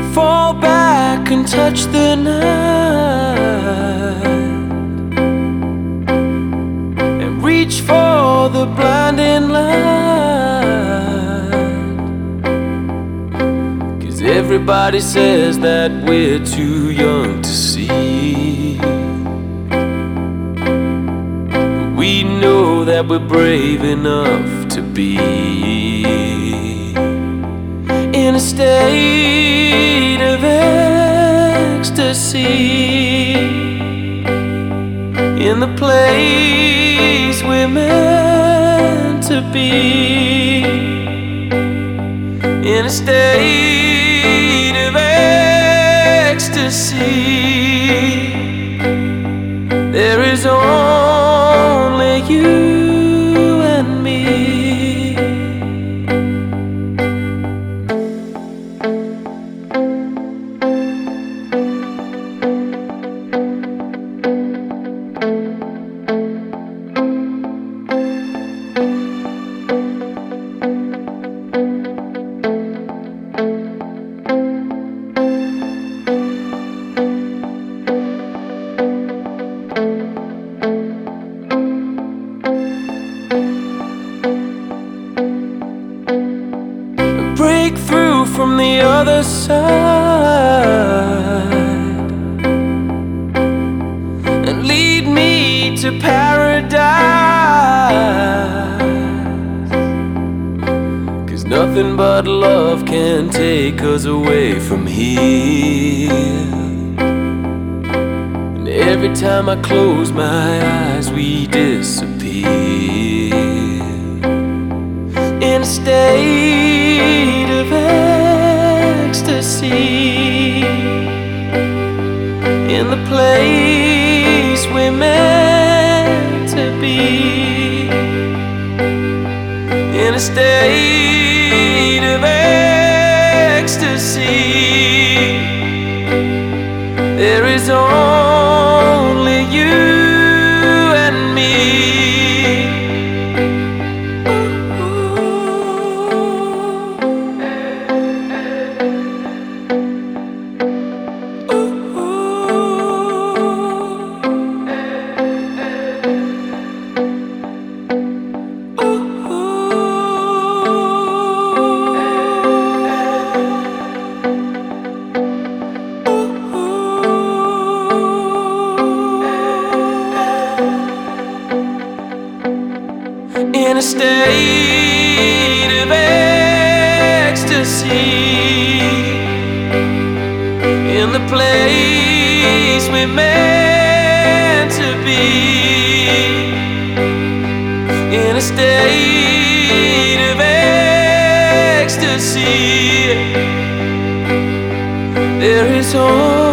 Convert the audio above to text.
fall back and touch the night and reach for the blinding light. 'Cause everybody says that we're too young to see, but we know that we're brave enough to be in a state of ecstasy, in the place we're meant to be, in a state of ecstasy. There is only you and me. Break through from the other side and lead me to paradise. 'Cause nothing but love can take us away from here. And every time I close my eyes, we disappear in a state of ecstasy, in the place we're meant to be, in a state of ecstasy. There is only you and me. In a state of ecstasy, in the place we're meant to be, in a state of ecstasy. There is hope.